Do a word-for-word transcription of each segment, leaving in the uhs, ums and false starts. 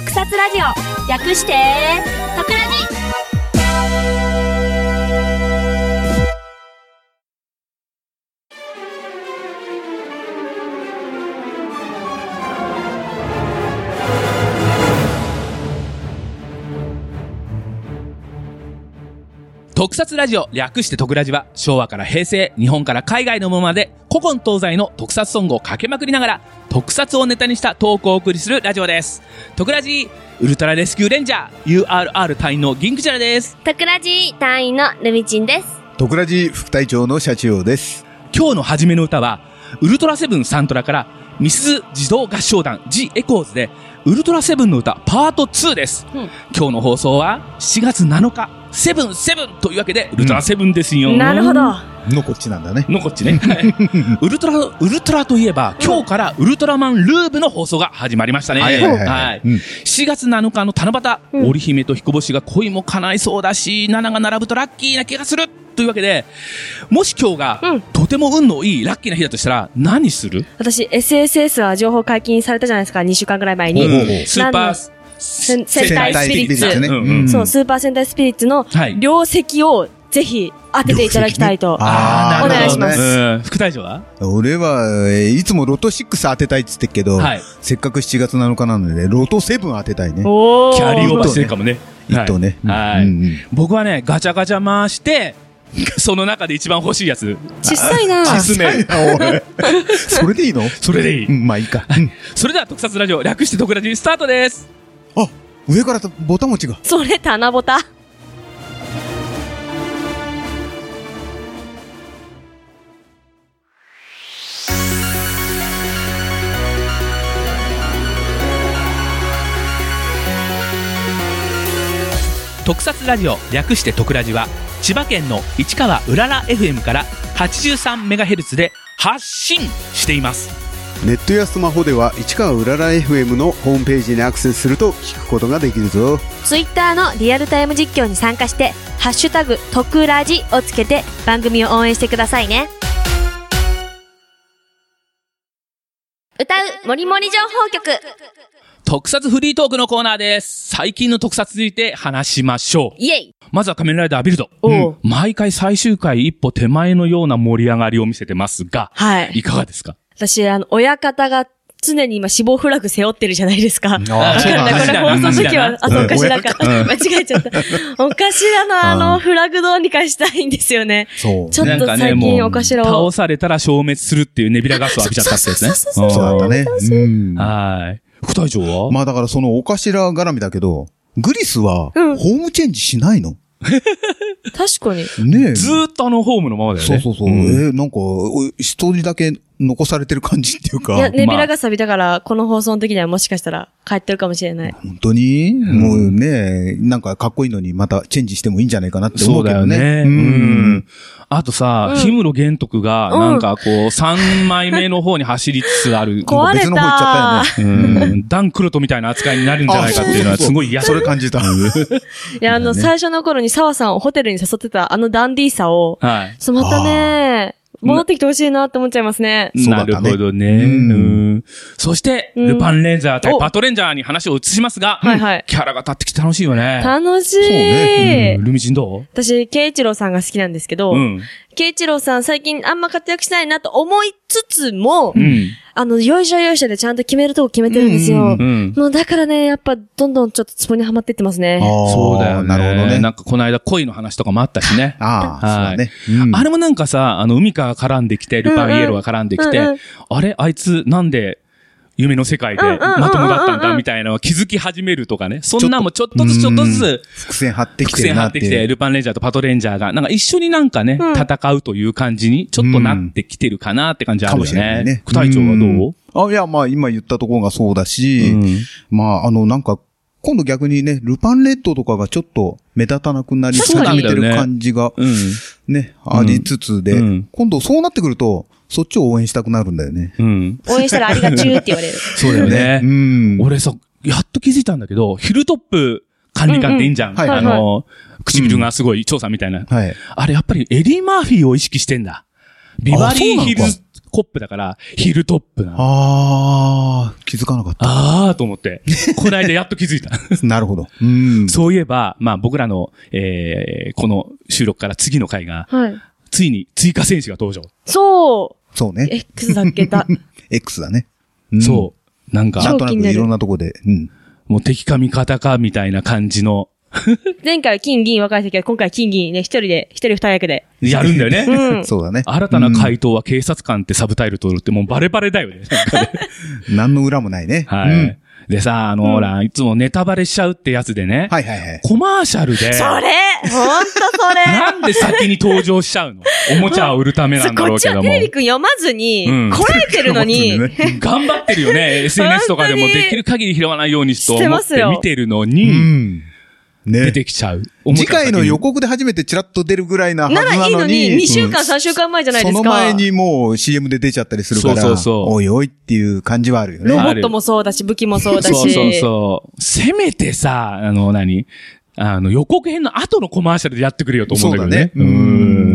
特撮ラジオ略して特ラジ。 特撮ラジオ略して特ラジは昭和から平成、日本から海外のものまで古今東西の特撮ソングをかけまくりながら特撮をネタにしたトークをお送りするラジオです。特ラジウルトラレスキューレンジャー ユーアールアール 隊員のギンクチャラです。 特ラジ隊員のルミチンです。 特ラジ副隊長のシャチオです。 今日の初めの歌はウルトラセブンサントラからミスズ児童合唱団 ジ・エコーズでウルトラセブンの歌パートツーです、うん、今日の放送はしがつなのかセブンセブンというわけでウルトラセブンですよ、 うん、なるほどのこっちなんだねのこっちねウルトラウルトラといえば今日からウルトラマンルーブの放送が始まりましたね、はいはいはいはい、うん、しがつなのかの七夕、うん、織姫と彦星が恋も叶いそうだしななが並ぶとラッキーな気がするというわけで、もし今日が、うん、とても運のいいラッキーな日だとしたら何する？ 私 エスエスエス は情報解禁されたじゃないですか、にしゅうかんぐらい前に、うん、 スーパー戦隊スピリッツ、 ねうんうん、 そうスーパー戦隊スピリッツの両席をぜひ当てていただきたいと、ね、お願いします、 うん、副隊長は？ 俺はいつもロトろく当てたいって言ってるけど、はい、せっかくしちがつなのかなのでロトセブン当てたいね。 おキャリーオーバーしてるかもね。 一等ね、 はいはい、うんうん、僕はねガチャガチャ回してその中で一番欲しいやつ。 小さいな。 小さいな、おい。それでいいの？ それでいい。 うん、まあいいか。 それでは特撮ラジオ略して特ラジスタートです。 あ、上からボタン持ちが。 それ棚ボタ。 特撮ラジオ略して特ラジは千葉県の市川うらら エフエム から はちじゅうさんメガヘルツ で発信しています。 ネットやスマホでは市川うらら エフエム のホームページにアクセスすると聞くことができるぞ。 ツイッターのリアルタイム実況に参加してハッシュタグ特ラジをつけて番組を応援してくださいね。歌うもりもり情報局特撮フリートークのコーナーです。最近の特撮について話しましょう。 イエイ。 まずは仮面ライダービルド、うん、毎回最終回一歩手前のような盛り上がりを見せてますが、はい、いかがですか？ 私あの親方が常に今死亡フラグ背負ってるじゃないですか。わかんない。これ放送時は、あ、そう、お頭か。間違えちゃった。お頭のあのフラグどうにかしたいんですよね。そう。ちょっと最近お頭を。 倒されたら消滅するっていうネビラガスを浴びちゃったってですね。 そうだったね。 はい。副隊長は？ まあだからそのお頭絡みだけど、グリスは、ホームチェンジしないの？ 確かに。 ねえ。 ずーっとあのホームのままだよね。 そうそうそう。うん、えー、なんか、一人だけ残されてる感じっていうか。 いや、ネビラガス浴びたから、この放送の時にはもしかしたら帰ってるかもしれない。 本当に、うん、もうね、なんかかっこいいのにまたチェンジしてもいいんじゃないかなって思うけどね。そうだよね。うん。 うんあとさ、氷室玄徳が、なんかこう、さんまいめの方に走りつつある。 壊れた。別の方行っちゃったよね。うん。ダンクロトみたいな扱いになるんじゃないかっていうのはすごい嫌。 それ感じた。いや、あの、最初の頃に澤さんをホテルに誘ってたあのダンディーさを、はい。そう、またね、戻ってきてほしいなって思っちゃいますね。 なるほどね。うん。そして、ルパンレンジャー対パトレンジャーに話を移しますが、はいはい。キャラが立ってきて楽しいよね。 楽しい。そうね。ルミチンどう？ 私、ケイイチローさんが好きなんですけど、うん。ケイイチローさん最近あんま活躍しないなと思いつつも、うん。あの、よいしょよいしょでちゃんと決めるとこ決めてるんですよ。うんうんうん、もうだからね、やっぱどんどんちょっとツボにはまっていってますね。 そうだよね。なるほどね。なんかこの間恋の話とかもあったしね。 ああ、そうだね、 うん。あれもなんかさ、あの、海川が絡んできて、ルパンイエローが絡んできて、うんうん、あれあいつなんで、夢の世界でまともだったんだみたいなのを気づき始めるとかね。そんなもちょっとずつちょっとずつ伏線張ってきて伏線張ってきて、ルパンレンジャーとパトレンジャーがなんか一緒になんかね、うん、戦うという感じにちょっとなってきてるかなって感じあるよね。かもしれないね。副隊長はどう？ あ、いや、まあ今言ったところがそうだし、うん、まああのなんか今度逆にね、ルパンレッドとかがちょっと目立たなくなり始めてる感じがね、ね、うん、ありつつで、うん、今度そうなってくると、そっちを応援したくなるんだよね。 うん。応援したらありがちゅーって言われる。 そうだよね。うん。俺さ、やっと気づいたんだけど、ヒルトップ管理官っていいんじゃん。うんうん、はい、あの、唇がすごい調査みたいな。はい。あれやっぱりエディ・マーフィーを意識してんだ。ビバリーヒルズコップだから、ヒルトップなの。 あー、気づかなかった。 あーと思って。この間やっと気づいた。 なるほど。うん。 そういえば、まあ僕らの、えー、この収録から次の回が、はい、ついに追加選手が登場。 そう。 そうね。 X だっけだ。 X だね。 うん、そう。なんか、 なんとなくいろんなとこで、うん。 もう敵か味方かみたいな感じの。 前回は金銀分かれたけど、今回は金銀ね、一人で、一人二役で。 やるんだよね。 うん。 そうだね。 新たな回答は警察官ってサブタイル取るってもうバレバレだよね。 何の裏もないね。 はい。うん、でさ、あの、ほら、いつもネタバレしちゃうってやつでね。 はいはいはい。 コマーシャルで。それほんとそれなんで先に登場しちゃうのおもちゃを売るためなんだろうけども。 こっちはテレビくん読まずに、うん、こらえてるのに。 頑張ってるよね。エスエヌエス とかでもできる限り拾わないようにと思って見てるのに。うんね、出てきちゃう。 次回の予告で初めてチラッと出るぐらいなはずなのに。ならいいのに、 にしゅうかん、さんしゅうかんまえじゃないですか。 その前にもう シーエム で出ちゃったりするから、そうそうそう。おいおいっていう感じはあるよね。 ロボットもそうだし、武器もそうだし。 そうそうそう。せめてさ、あの何、あの予告編の後のコマーシャルでやってくれよと思うんだけどね。 そうだね。うん。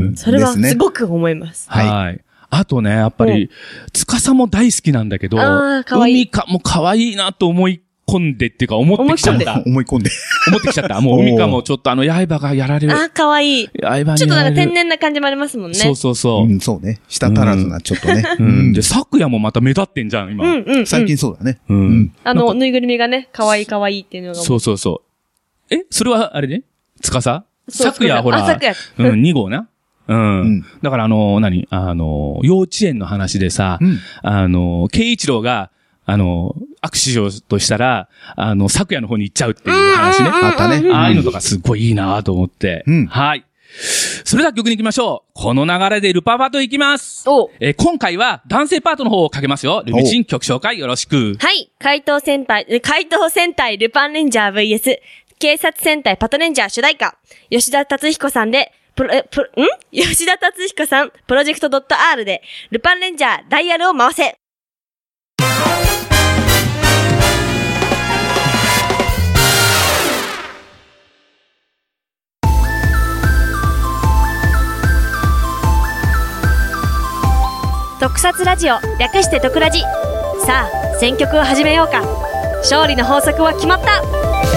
それはすごく思います。 はい。はい。あとね、やっぱり、司も大好きなんだけど、海かも可愛いなと思い込んでっていうか思ってきちゃった。 思い込んで。 思ってきちゃった。もう海かもちょっとあの刃がやられる。 あ、可愛い。 刃にちょっとなんか天然な感じもありますもんね。 そうそうそう。うん、 そうね。舌足らずな、ちょっとね。 うん。で、昨夜もまた目立ってんじゃん、今。 うんうん。 最近そうだね。 うん。 あの、ぬいぐるみがね、可愛い可愛いっていうのが。 そうそうそう。え、それはあれねつかさ昨夜ほら。 あ、昨夜。 うん、に号な。うん。うん、だからあの、何あの、幼稚園の話でさ、うん、あの、慶一郎が、あの、握手しようとしたら、あの、昨夜の方に行っちゃうっていう話ね。 あったね。 ああいうのとかすっごいいいなと思って。うん、はい。それでは曲に行きましょう。この流れでルパパート行きます。おえー、今回は男性パートの方をかけますよ。ルミチン曲紹介よろしく。 はい。怪盗戦隊、怪盗戦隊ルパンレンジャー ブイエス、警察戦隊パトレンジャー主題歌、吉田達彦さんで、プロ、プロ、ん吉田達彦さん、プロジェクト .R で、ルパンレンジャーダイヤルを回せ。特撮ラジオ、略して特ラジ。さあ、選曲を始めようか。勝利の法則は決まった。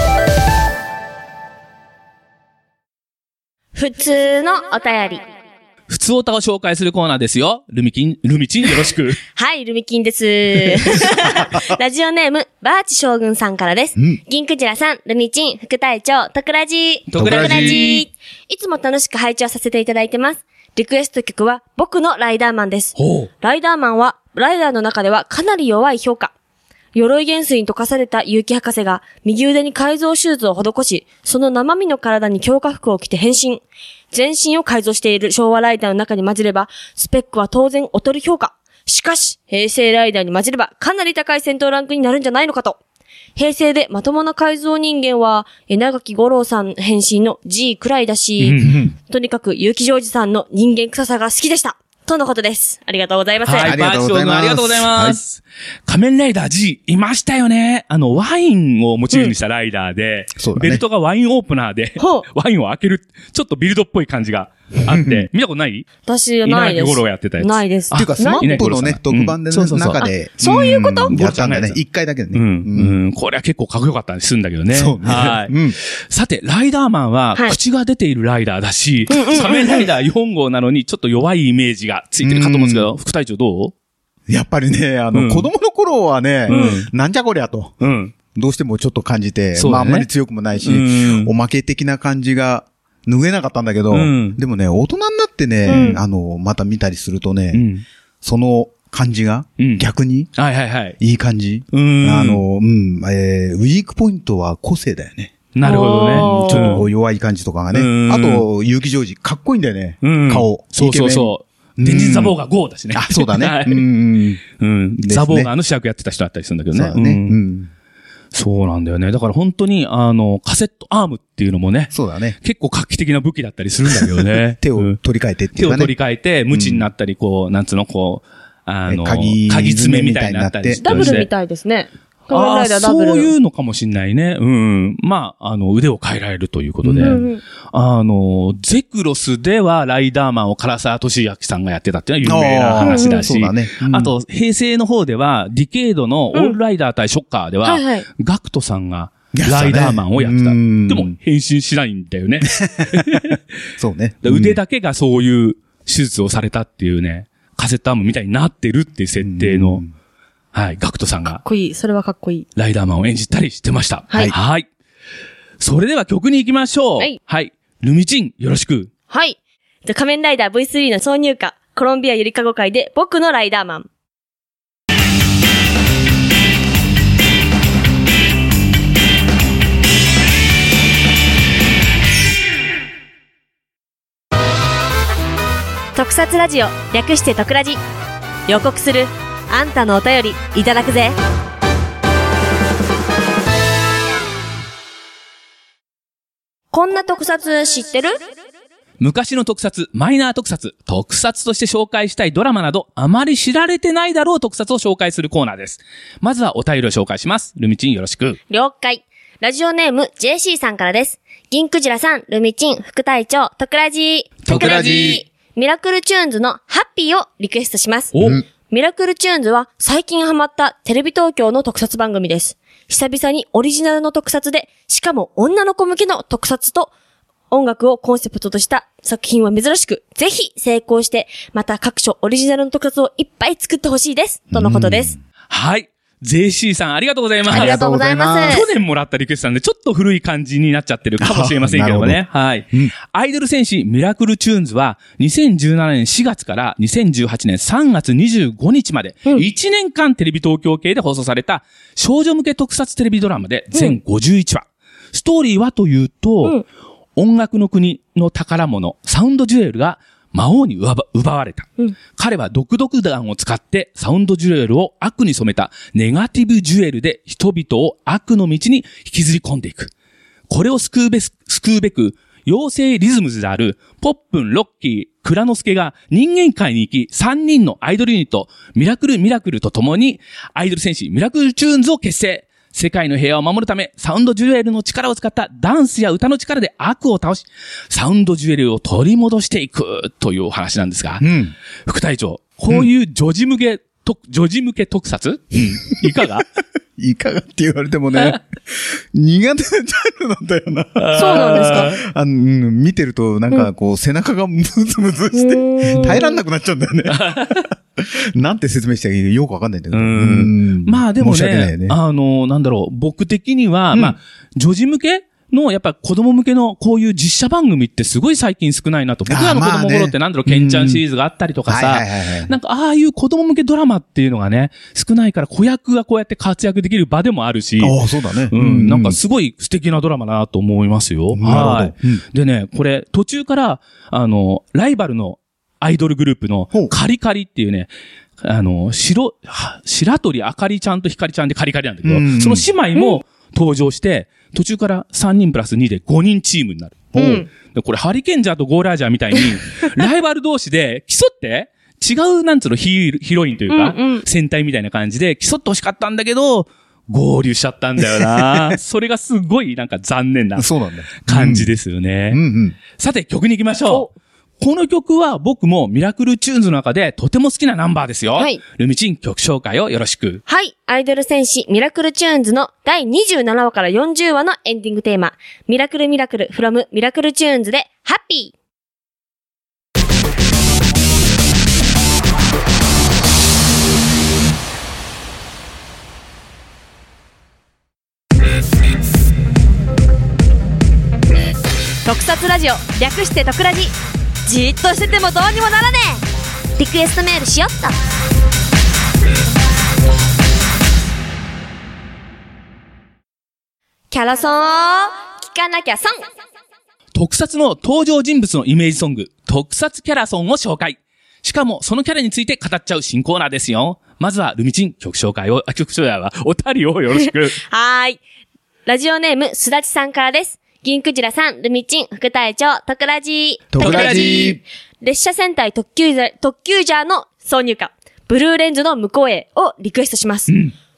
普通のお便り。 普通おたを紹介するコーナーですよ。ルミキン、ルミチンよろしく。 はい、ルミキンです。ラジオネーム、バーチ将軍さんからです。うん、銀クジラさん、ルミチン、副隊長、特ラジ。 特ラジ。 いつも楽しく拝聴させていただいてます。リクエスト曲は僕のライダーマンです。ライダーマンは、ライダーの中ではかなり弱い評価。鎧元帥に溶かされた結城博士が右腕に改造手術を施し、その生身の体に強化服を着て変身。全身を改造している昭和ライダーの中に混じれば、スペックは当然劣る評価。しかし、平成ライダーに混じればかなり高い戦闘ランクになるんじゃないのかと。平成でまともな改造人間は、稲垣吾郎さん変身の G くらいだし、とにかく結城ジョージさんの人間臭さが好きでした。とのことです。ありがとうございます。 はい、バーチ将軍ありがとうございます。はい、仮面ライダー G、いましたよね。あの、ワインをモチーフにしたライダーで、うんね、ベルトがワインオープナーで、ワインを開ける、ちょっとビルドっぽい感じがあって、見たことない私、ないです。 稲垣吾郎やってたやつ。 ないです。 っていうか、スマップのね、特番で、中で。 そういうことやったんだね。一回だけでね。 うん。うん。これは結構かっこよかったりするんだけどね。 そうね。 はい。さて、ライダーマンは、口が出ているライダーだし、仮面ライダーよん号なのに、ちょっと弱いイメージがついてるかと思うんですけど、副隊長どうやっぱりね、あの、子供の頃はね、なんじゃこりゃと。うん。どうしてもちょっと感じて、まああんまり強くもないし、おまけ的な感じが、拭えなかったんだけど、うん、でもね、大人になってね、うん、あの、また見たりするとね、うん、その感じが、逆に、 うん、はいはいはい。 いい感じ。うん、あの、うん、えー、ウィークポイントは個性だよね。 なるほどね。 ちょっとこう弱い感じとかがね。あと、結城ジョージ、かっこいいんだよね。うん、顔。 そうそうそう。電人ザボーガーゴーだしね。 あ、そうだね。はい、 うん。うん。ザボーガーの主役やってた人だったりするんだけどね。 そうだね。うんそうなんだよね。だから本当に、あの、カセットアームっていうのもね。 そうだね。 結構画期的な武器だったりするんだけどね。 手を取り替えてっていうかね。 手を取り替えて、無知になったり、こう、なんつうの、こう、あの、鍵爪みたいになったりして。 ダブルみたいですね。 仮面ライダーダブル。 そういうのかもしんないね。うん。まあ、あの、腕を変えられるということで。うんうん、あの、ゼクロスではライダーマンを唐沢寿明さんがやってたっていうのは有名な話だし。あ,、うんうんねうん、あと、平成の方では、ディケードのオールライダー対ショッカーでは、うんはいはい、ガクトさんが、ライダーマンをやってた。ね、でも、変身しないんだよね。 そうね。 腕だけがそういう手術をされたっていうね、カセットアームみたいになってるっていう設定の、はい、ガクトさんが。 かっこいい。それはかっこいい。 ライダーマンを演じたりしてました。はい。はい。それでは曲に行きましょう。はい。はい。ルミチン、よろしく。 はい。仮面ライダー ブイスリー の挿入歌、コロンビアゆりかご会で僕のライダーマン。特撮ラジオ、略して特ラジ。予告するあんたのお便りいただくぜ。こんな特撮知ってる？ 昔の特撮、マイナー特撮、特撮として紹介したいドラマなど、あまり知られてないだろう特撮を紹介するコーナーです。まずはお便りを紹介します。ルミチンよろしく。 了解。ラジオネーム ジェーシー さんからです。銀クジラさん、ルミチン、副隊長、特ラジー。 特ラジー。 ミラクルチューンズのハッピーをリクエストします。おミラクルチューンズは最近ハマったテレビ東京の特撮番組です。久々にオリジナルの特撮で、しかも女の子向けの特撮と音楽をコンセプトとした作品は珍しく、ぜひ成功して、また各所オリジナルの特撮をいっぱい作ってほしいです。とのことです。 はい。ジェーシー さんありがとうございます。 ありがとうございます。 去年もらったリクエストなんでちょっと古い感じになっちゃってるかもしれませんけどもね。はい、うん。アイドル戦士ミラクルチューンズはにせんじゅうななねんしがつからにせんじゅうはちねんさんがつにじゅうごにちまでいちねんかんテレビ東京系で放送された少女向け特撮テレビドラマで全ごじゅういちわ。うん、ストーリーはというと、うん、音楽の国の宝物サウンドジュエルが魔王に奪われた、うん。彼は毒毒弾を使ってサウンドジュエルを悪に染めたネガティブジュエルで人々を悪の道に引きずり込んでいく。これを救うべす、救うべく、妖精リズムズであるポップン、ロッキー、クラノスケが人間界に行きさんにんのアイドルユニット、ミラクルミラクルと共にアイドル戦士ミラクルチューンズを結成。世界の平和を守るため、サウンドジュエルの力を使ったダンスや歌の力で悪を倒し、サウンドジュエルを取り戻していくというお話なんですが、うん、副隊長、こういう女児向け、うん、女児向け特撮、うん、いかがいかがって言われてもね、苦手なジャンルなんだよな。 そうなんですか？ あの、うん、見てるとなんかこう、うん、背中がムズムズして耐えらんなくなっちゃうんだよね。なんて説明したらいいのよくわかんないんだけど。うんうんまあでもね、ねあの、なんだろう、僕的には、うん、まあ、女児向けの、やっぱ子供向けのこういう実写番組ってすごい最近少ないなと。僕らの子供頃ってなんだろう、ケンちゃんシリーズがあったりとかさ、なんかああいう子供向けドラマっていうのがね、少ないから子役がこうやって活躍できる場でもあるし、 ああ、そうだね。 うん、なんかすごい素敵なドラマだなと思いますよ。はい、うん。でね、これ途中から、あの、ライバルのアイドルグループのカリカリっていうね、あの、白、白鳥あかりちゃんとひかりちゃんでカリカリなんだけど、うん、その姉妹も登場して、途中からさんにんプラスにでごにんチームになる。うん、でこれハリケンジャーとゴーラージャーみたいに、ライバル同士で競って、違うなんつうのヒヒロインというか、うんうん、戦隊みたいな感じで競ってほしかったんだけど、合流しちゃったんだよな。それがすごいなんか残念な感じですよね。うんうん、さて曲に行きましょう。この曲は僕もミラクルチューンズの中でとても好きなナンバーですよ。はい。ルミチン曲紹介をよろしく。 はい。アイドル戦士ミラクルチューンズのだいにじゅうななわからよんじゅうわのエンディングテーマ。ミラクルミラクル from ミラクルチューンズでハッピー。特撮ラジオ略して特ラジ。じーっとしててもどうにもならねえ。リクエストメールしよっと。キャラソンを聞かなきゃソン。 特撮の登場人物のイメージソング、特撮キャラソンを紹介。しかもそのキャラについて語っちゃう新コーナーですよ。まずはルミチン曲紹介を、あ、曲紹介はおたりをよろしく。 はーい。ラジオネームすだちさんからです。銀クジラさん、ルミチン、副隊長、特ラジー。 特ラジー。 列車戦隊特急ジャー、特急ジャーの挿入歌、ブルーレンズの向こうへをリクエストします。うん、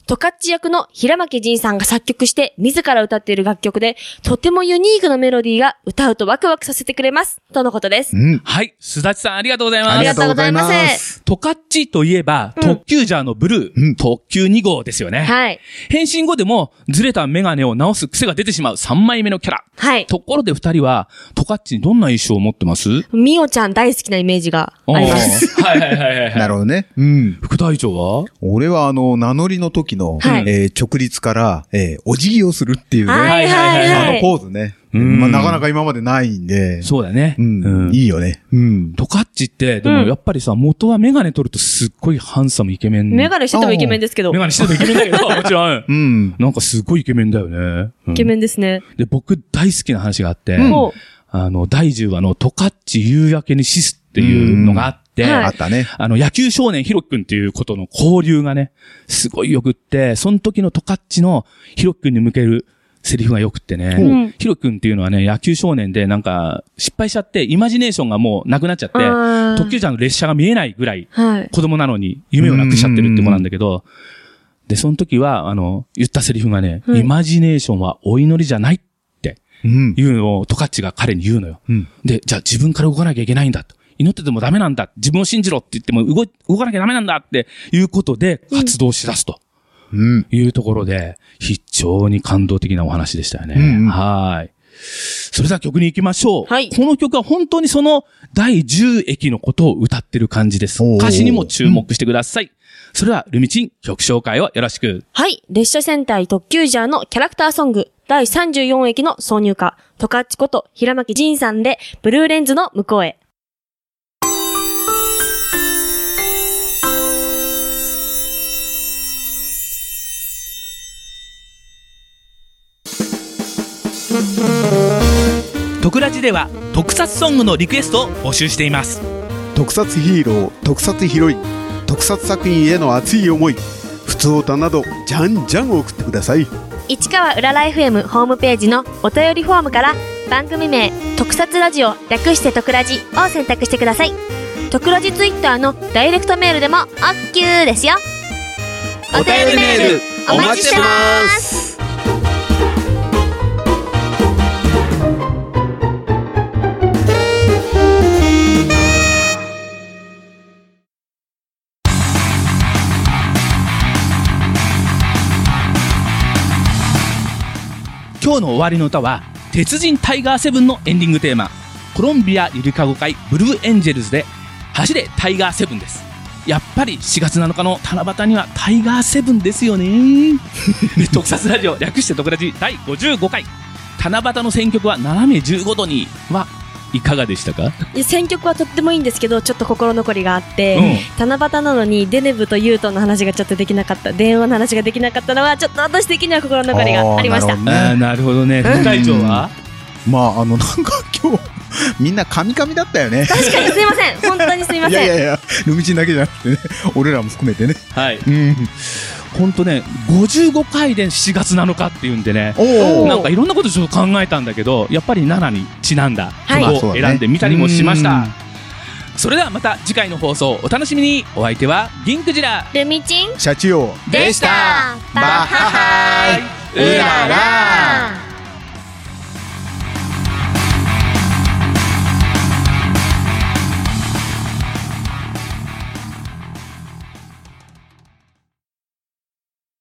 トカッチ役の平巻仁さんが作曲して自ら歌っている楽曲で、とてもユニークなメロディーが歌うとワクワクさせてくれます。とのことです。 うん、はい。すだちさんありがとうございます。 ありがとうございます。 トカッチといえば、うん、特急ジャーのブルー、うん、特急に号ですよね。 はい。 変身後でもずれたメガネを直す癖が出てしまうさんまいめのキャラ。 はい。 ところで二人は、トカッチにどんな印象を持ってます？ ミオちゃん大好きなイメージがあります。 はいはいはいはい。 なるほどね。うん。 副隊長は？ 俺はあの、名乗りの時の、 はい、 えー、直立から、えー、お辞儀をするっていうね。 はいはいはい。 あのポーズね。うん、まあ、なかなか今までないんで。 そうだね。 うん。うん、いいよね。うん。 トカッチって、でもやっぱりさ、元はメガネ取るとすっごいハンサムイケメン。 メガネしててもイケメンですけど。 メガネしててもイケメンだけど、もちろん。うん。なんかすごいイケメンだよね。 うん、イケメンですね。 で、僕大好きな話があって、 うん、 あの、だいじゅうわのトカッチ夕焼けにシスっていうのがあって、 あったね。 あの、野球少年ヒロキ君っていうことの交流がね、すごいよくって、その時のトカッチのヒロキ君に向けるセリフがよくってね、うん、ヒロキ君っていうのはね、野球少年でなんか失敗しちゃって、イマジネーションがもうなくなっちゃって、特急ジャーの列車が見えないぐらい、子供なのに夢をなくしちゃってるって子なんだけど、で、その時は、あの、言ったセリフがね、うん、イマジネーションはお祈りじゃないっていうのをトカッチが彼に言うのよ。うん、で、じゃあ自分から動かなきゃいけないんだと。祈っててもダメなんだ。自分を信じろって言っても動、動かなきゃダメなんだっていうことで活動し出すと。うん。いうところで、非常に感動的なお話でしたよね。うんうん、はい。それでは曲に行きましょう。 はい。 この曲は本当にそのだいじゅう駅のことを歌ってる感じです。歌詞にも注目してください。うん、それでは、ルミチン曲紹介をよろしく。 はい。列車戦隊特急ジャーのキャラクターソング、だいさんじゅうよん駅の挿入歌、トカッチこと平巻仁さんで、ブルーレンズの向こうへ。 特ラジでは特撮ソングのリクエストを募集しています。 特撮ヒーロー、特撮ヒロイン、特撮作品への熱い思い、ふつおたなどじゃんじゃん送ってください。 市川うらら エフエム ホームページのお便りフォームから番組名特撮ラジオ略して特ラジを選択してください。特ラジツイッターのダイレクトメールでも OK ですよ。 お便りメールお待ちしてます。今日の終わりの歌は鉄人タイガーセブンのエンディングテーマ、コロンビアゆりかご会ブルーエンジェルズで走れタイガーセブンです。やっぱりしがつなのかの七夕にはタイガーセブンですよね。特撮ラジオ略して特ラジだいごじゅうごかい、七夕の選曲は斜めじゅうごどにはいかがでしたか？ 選曲はとってもいいんですけど、ちょっと心残りがあって、うん、七夕なのにデネブとユートの話がちょっ今日できなかった、電話の話ができなかったのはちょっと私的には心残りがありました。 あ、なるほどね。副会長は、 うん、まああのなんか今日みんなカミカミだったよね。 確かにすいません、本当にすいません。 いやいやいや、ルミチンだけじゃなくてね、俺らも含めてね。 はい。うん。本当ね、ごじゅうごかいでしがつなのかっていうんでね、なんかいろんなことちょっと考えたんだけど、やっぱりななにちなんだ曲を選んでみたりもしました。はい、それではまた次回の放送お楽しみに。お相手はギンクジラ、 ルミチン、 シャチオでした。バッハハイ、うらら。